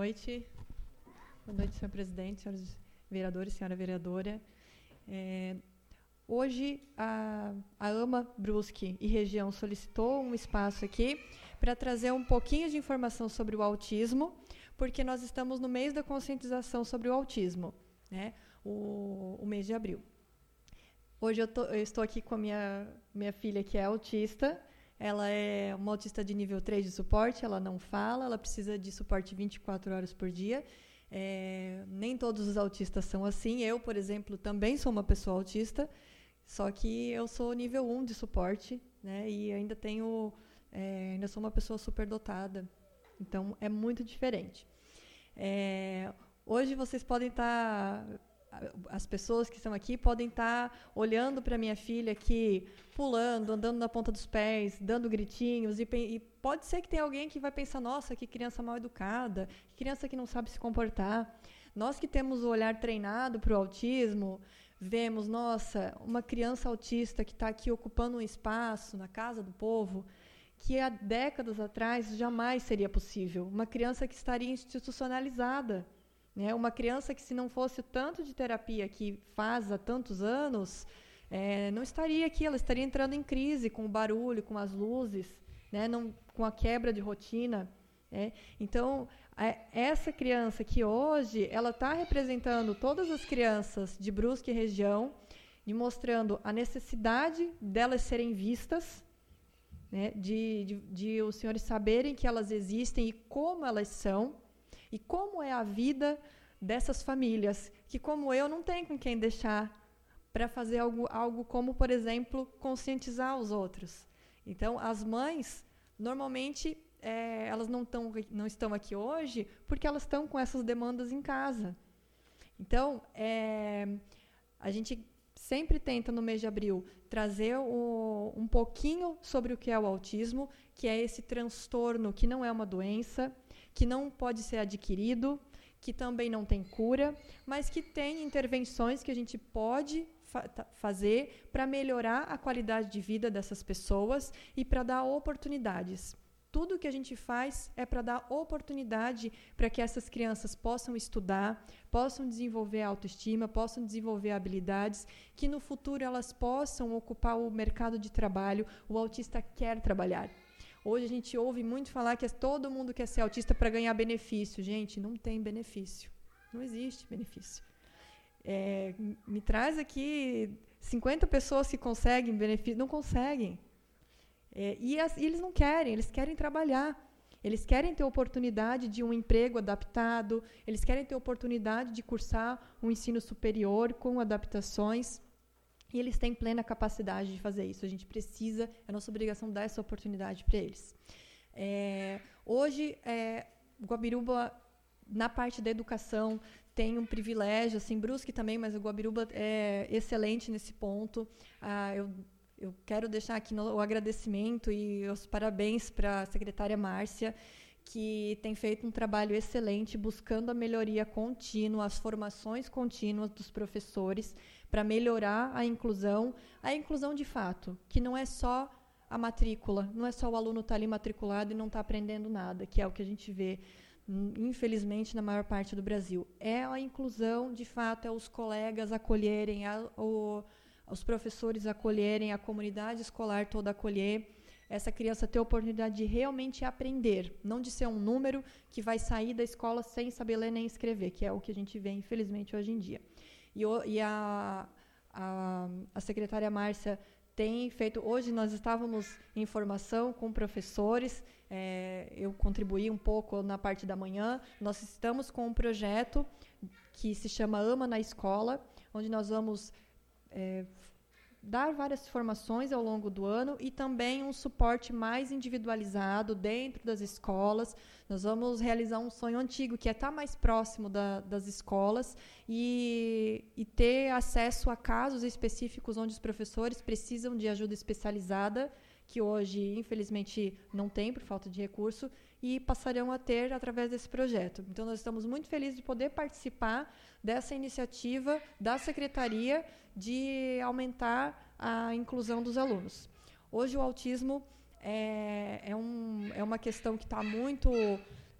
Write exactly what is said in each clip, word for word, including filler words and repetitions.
noite. Boa noite, senhor presidente, senhores vereadores, senhora vereadora. É, hoje, a, a AMA Brusque e região solicitou um espaço aqui para trazer um pouquinho de informação sobre o autismo, porque nós estamos no mês da conscientização sobre o autismo, né? o, o mês de abril. Hoje eu, tô, eu estou aqui com a minha, minha filha, que é autista. Ela é uma autista de nível três de suporte, ela não fala, ela precisa de suporte vinte e quatro horas por dia. É, nem todos os autistas são assim. Eu, por exemplo, também sou uma pessoa autista, só que eu sou nível um de suporte, né, e ainda tenho, é, ainda sou uma pessoa superdotada. Então, é muito diferente. É, hoje vocês podem estar... As pessoas que estão aqui podem estar olhando para minha filha aqui, pulando, andando na ponta dos pés, dando gritinhos, e, e pode ser que tenha alguém que vai pensar, nossa, que criança mal educada, que criança que não sabe se comportar. Nós que temos o olhar treinado para o autismo, vemos, nossa, uma criança autista que está aqui ocupando um espaço na casa do povo, que há décadas atrás jamais seria possível. Uma criança que estaria institucionalizada. Né? Uma criança que, se não fosse o tanto de terapia que faz há tantos anos, é, não estaria aqui, ela estaria entrando em crise com o barulho, com as luzes, né? Não, com a quebra de rotina. Né? Então, é, essa criança que hoje ela está representando todas as crianças de Brusque e região, e mostrando a necessidade delas serem vistas, né? de, de, de os senhores saberem que elas existem e como elas são, e como é a vida dessas famílias, que, como eu, não tem com quem deixar para fazer algo, algo como, por exemplo, conscientizar os outros. Então, as mães, normalmente, é, elas não, tão, não estão aqui hoje porque elas estão com essas demandas em casa. Então, é, a gente sempre tenta, no mês de abril, trazer o, um pouquinho sobre o que é o autismo, que é esse transtorno que não é uma doença, que não pode ser adquirido, que também não tem cura, mas que tem intervenções que a gente pode fa- fazer para melhorar a qualidade de vida dessas pessoas e para dar oportunidades. Tudo que a gente faz é para dar oportunidade para que essas crianças possam estudar, possam desenvolver a autoestima, possam desenvolver habilidades, que no futuro elas possam ocupar o mercado de trabalho. O autista quer trabalhar. Hoje a gente ouve muito falar que todo mundo quer ser autista para ganhar benefício. Gente, não tem benefício. Não existe benefício. É, me traz aqui cinquenta pessoas que conseguem benefício. Não conseguem. É, e, as, e eles não querem, eles querem trabalhar. Eles querem ter oportunidade de um emprego adaptado, eles querem ter oportunidade de cursar um ensino superior com adaptações. E eles têm plena capacidade de fazer isso. A gente precisa, é nossa obrigação dar essa oportunidade para eles. É, hoje, é, Guabiruba, na parte da educação, tem um privilégio, assim, Brusque também, mas o Guabiruba é excelente nesse ponto. Ah, eu, eu quero deixar aqui no, o agradecimento e os parabéns para a secretária Márcia, que tem feito um trabalho excelente, buscando a melhoria contínua, as formações contínuas dos professores, para melhorar a inclusão, a inclusão de fato, que não é só a matrícula, não é só o aluno estar ali matriculado e não estar aprendendo nada, que é o que a gente vê, infelizmente, na maior parte do Brasil. É a inclusão, de fato, é os colegas acolherem, a, o, os professores acolherem, a comunidade escolar toda acolher, essa criança ter a oportunidade de realmente aprender, não de ser um número que vai sair da escola sem saber ler nem escrever, que é o que a gente vê, infelizmente, hoje em dia. E, o, e a, a, a secretária Márcia tem feito... Hoje nós estávamos em formação com professores, é, eu contribuí um pouco na parte da manhã. Nós estamos com um projeto que se chama AMA na Escola, onde nós vamos... É, dar várias formações ao longo do ano e também um suporte mais individualizado dentro das escolas. Nós vamos realizar um sonho antigo, que é estar mais próximo da, das escolas e, e ter acesso a casos específicos onde os professores precisam de ajuda especializada, que hoje, infelizmente, não tem por falta de recurso, e passarão a ter através desse projeto. Então, nós estamos muito felizes de poder participar dessa iniciativa da Secretaria de aumentar a inclusão dos alunos. Hoje, o autismo é, é, um, é uma questão que está muito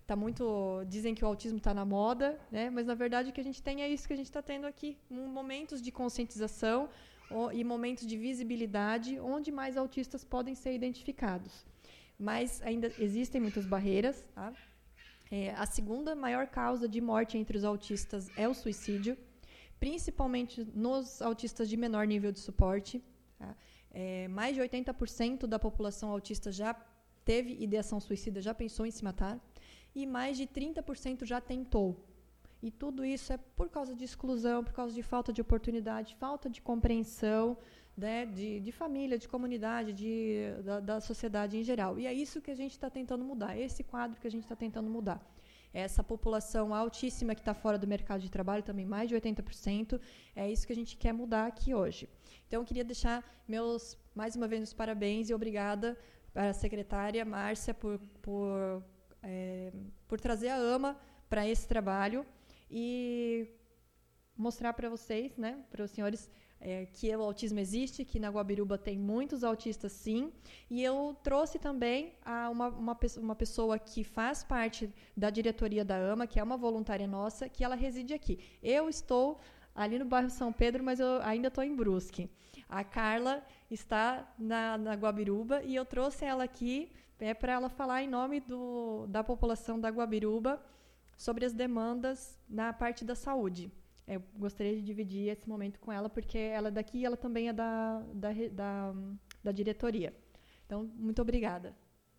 tá muito, dizem que o autismo está na moda, né? Mas na verdade o que a gente tem é isso que a gente está tendo aqui, um, momentos de conscientização o, e momentos de visibilidade, onde mais autistas podem ser identificados. Mas ainda existem muitas barreiras. Tá? É, a segunda maior causa de morte entre os autistas é o suicídio, principalmente nos autistas de menor nível de suporte. Tá? É, mais de oitenta por cento da população autista já teve ideação suicida, já pensou em se matar, e mais de trinta por cento já tentou. E tudo isso é por causa de exclusão, por causa de falta de oportunidade, falta de compreensão, né, de, de família, de comunidade, de, da, da sociedade em geral. E é isso que a gente está tentando mudar, esse quadro que a gente está tentando mudar. Essa população altíssima que está fora do mercado de trabalho, também mais de oitenta por cento, é isso que a gente quer mudar aqui hoje. Então, eu queria deixar meus, mais uma vez, os parabéns e obrigada para a secretária Márcia por, por, é, por trazer a AMA para esse trabalho e mostrar para vocês, né, para os senhores, é, que o autismo existe, que na Guabiruba tem muitos autistas, sim. E eu trouxe também a uma, uma, uma pessoa que faz parte da diretoria da AMA, que é uma voluntária nossa, que ela reside aqui. Eu estou ali no bairro São Pedro, mas eu ainda estou em Brusque. A Carla está na, na Guabiruba e eu trouxe ela aqui é, para ela falar em nome do, da população da Guabiruba sobre as demandas na parte da saúde. Eu gostaria de dividir esse momento com ela, porque ela é daqui e ela também é da, da, da, da diretoria. Então, muito obrigada.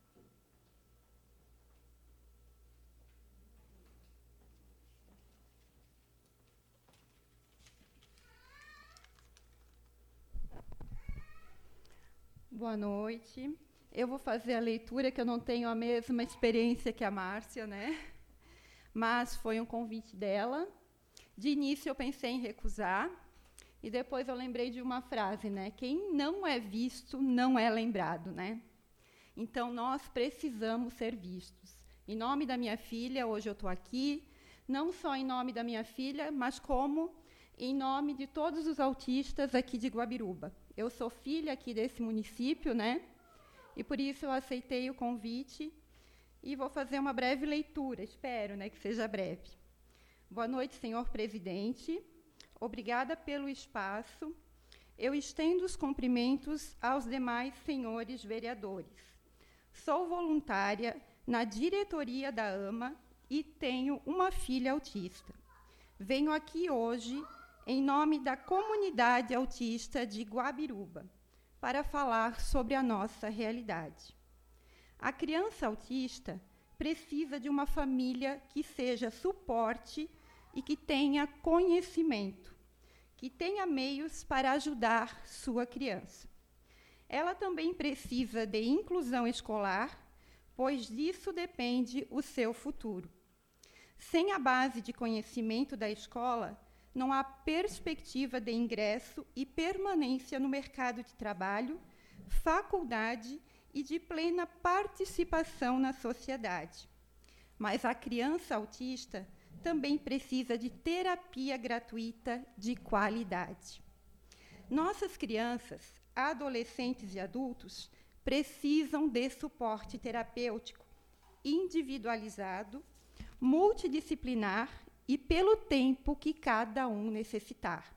Boa noite. Eu vou fazer a leitura, que eu não tenho a mesma experiência que a Márcia, né? Mas foi um convite dela. De início, eu pensei em recusar, e depois eu lembrei de uma frase, né? Quem não é visto, não é lembrado, né? Então, nós precisamos ser vistos. Em nome da minha filha, hoje eu estou aqui, não só em nome da minha filha, mas como em nome de todos os autistas aqui de Guabiruba. Eu sou filha aqui desse município, né? E por isso eu aceitei o convite e vou fazer uma breve leitura, espero, né, que seja breve. Boa noite, senhor presidente. Obrigada pelo espaço. Eu estendo os cumprimentos aos demais senhores vereadores. Sou voluntária na diretoria da AMA e tenho uma filha autista. Venho aqui hoje em nome da comunidade autista de Guabiruba para falar sobre a nossa realidade. A criança autista precisa de uma família que seja suporte e que tenha conhecimento, que tenha meios para ajudar sua criança. Ela também precisa de inclusão escolar, pois disso depende o seu futuro. Sem a base de conhecimento da escola, não há perspectiva de ingresso e permanência no mercado de trabalho, faculdade e de plena participação na sociedade. Mas a criança autista também precisa de terapia gratuita de qualidade. Nossas crianças, adolescentes e adultos precisam de suporte terapêutico individualizado, multidisciplinar e pelo tempo que cada um necessitar.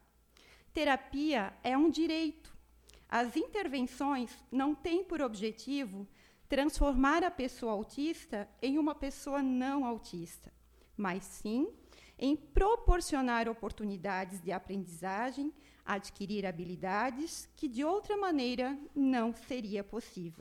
Terapia é um direito. As intervenções não têm por objetivo transformar a pessoa autista em uma pessoa não autista, mas sim em proporcionar oportunidades de aprendizagem, adquirir habilidades que, de outra maneira, não seria possível.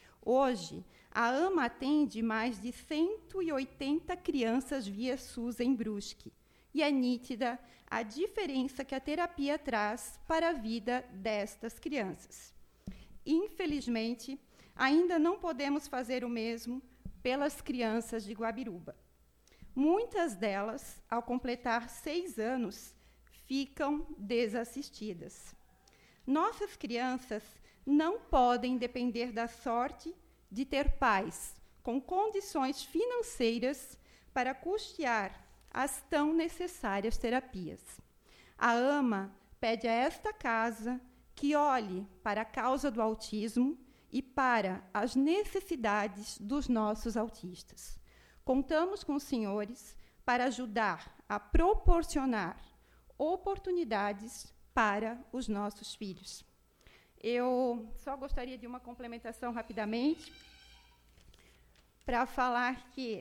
Hoje, a AMA atende mais de cento e oitenta crianças via SUS em Brusque, e é nítida a diferença que a terapia traz para a vida destas crianças. Infelizmente, ainda não podemos fazer o mesmo pelas crianças de Guabiruba. Muitas delas, ao completar seis anos, ficam desassistidas. Nossas crianças não podem depender da sorte de ter pais com condições financeiras para custear as tão necessárias terapias. A AMA pede a esta casa que olhe para a causa do autismo e para as necessidades dos nossos autistas. Contamos com os senhores para ajudar a proporcionar oportunidades para os nossos filhos. Eu só gostaria de uma complementação rapidamente para falar que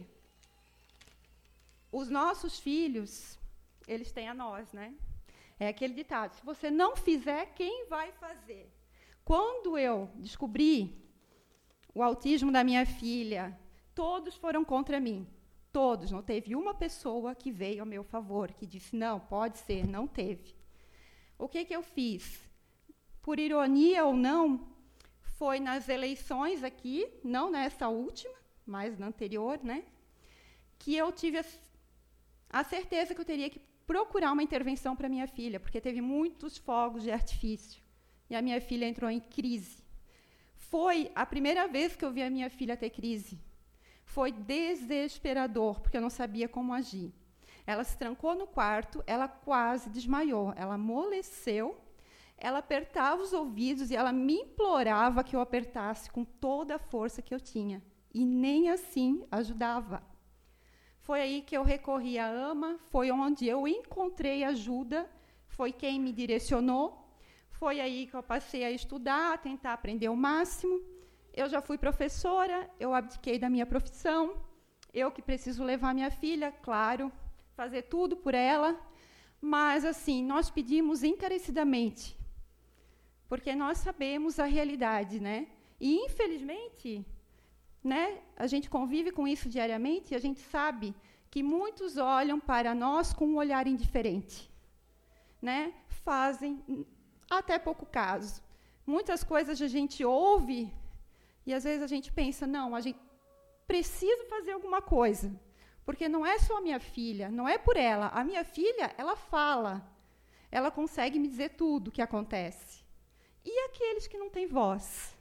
os nossos filhos, eles têm a nós, né? É aquele ditado, se você não fizer, quem vai fazer? Quando eu descobri o autismo da minha filha, todos foram contra mim. Todos, não teve uma pessoa que veio a meu favor, que disse, não, pode ser, não teve. O que, que eu fiz? Por ironia ou não, foi nas eleições aqui, não nessa última, mas na anterior, né, que eu tive a, a certeza que eu teria que procurar uma intervenção para minha filha, porque teve muitos fogos de artifício, e a minha filha entrou em crise. Foi a primeira vez que eu vi a minha filha ter crise. Foi desesperador, porque eu não sabia como agir. Ela se trancou no quarto, ela quase desmaiou, ela amoleceu, ela apertava os ouvidos e ela me implorava que eu apertasse com toda a força que eu tinha. E nem assim ajudava. Foi aí que eu recorri à AMA, foi onde eu encontrei ajuda, foi quem me direcionou, foi aí que eu passei a estudar, a tentar aprender o máximo. Eu já fui professora, eu abdiquei da minha profissão, eu que preciso levar minha filha, claro, fazer tudo por ela, mas, assim, nós pedimos encarecidamente, porque nós sabemos a realidade, né? E, infelizmente, né, a gente convive com isso diariamente e a gente sabe que muitos olham para nós com um olhar indiferente, né? Fazem até pouco caso. Muitas coisas a gente ouve e, às vezes, a gente pensa, não, a gente precisa fazer alguma coisa, porque não é só a minha filha, não é por ela. A minha filha, ela fala, ela consegue me dizer tudo o que acontece. E aqueles que não têm voz?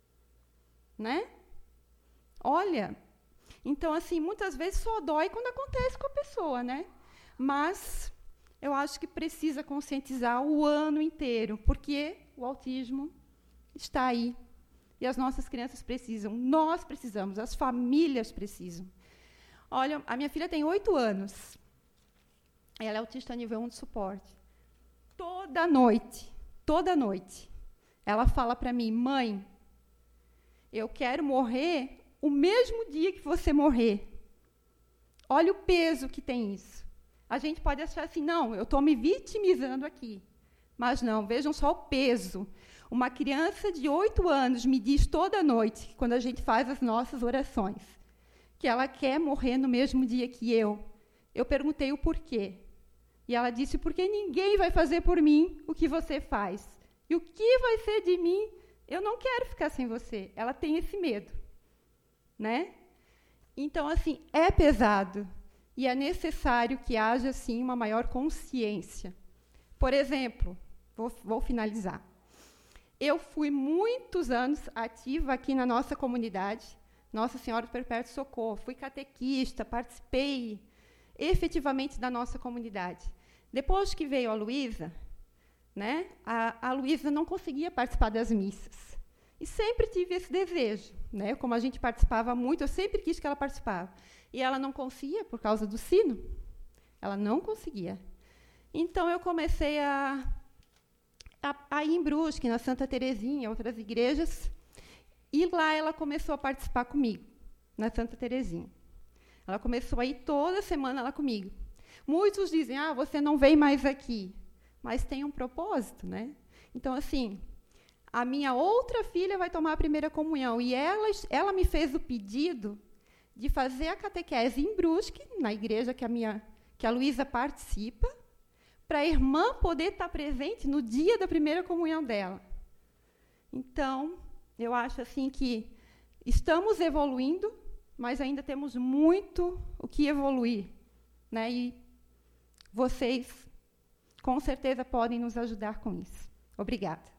Né? Olha, então, assim, muitas vezes só dói quando acontece com a pessoa, né? Mas eu acho que precisa conscientizar o ano inteiro, porque o autismo está aí. E as nossas crianças precisam, nós precisamos, as famílias precisam. Olha, a minha filha tem oito anos. Ela é autista nível um de suporte. Toda noite, toda noite, ela fala para mim, mãe, eu quero morrer o mesmo dia que você morrer. Olha o peso que tem isso. A gente pode achar assim, não, eu estou me vitimizando aqui. Mas não, vejam só o peso. Uma criança de oito anos me diz toda noite, quando a gente faz as nossas orações, que ela quer morrer no mesmo dia que eu. Eu perguntei o porquê. E ela disse, porque ninguém vai fazer por mim o que você faz. E o que vai ser de mim? Eu não quero ficar sem você. Ela tem esse medo. Né? Então, assim, é pesado. E é necessário que haja, assim, uma maior consciência. Por exemplo, vou, vou finalizar. Eu fui muitos anos ativa aqui na nossa comunidade, Nossa Senhora do Perpétuo Socorro. Fui catequista, participei efetivamente da nossa comunidade. Depois que veio a Luísa, né, a, a Luísa não conseguia participar das missas. E sempre tive esse desejo. Né, como a gente participava muito, eu sempre quis que ela participasse. E ela não conseguia, por causa do sino. Ela não conseguia. Então, eu comecei a, a, a ir em Brusque, na Santa Terezinha, outras igrejas, e lá ela começou a participar comigo, na Santa Terezinha. Ela começou a ir toda semana lá comigo. Muitos dizem, ah, você não vem mais aqui. Mas tem um propósito, né? Então, assim, a minha outra filha vai tomar a primeira comunhão. E ela, ela me fez o pedido de fazer a catequese em Brusque, na igreja que a, minha, que a Luísa participa, para a irmã poder estar presente no dia da primeira comunhão dela. Então, eu acho assim que estamos evoluindo, mas ainda temos muito o que evoluir. Né? E vocês, com certeza, podem nos ajudar com isso. Obrigada.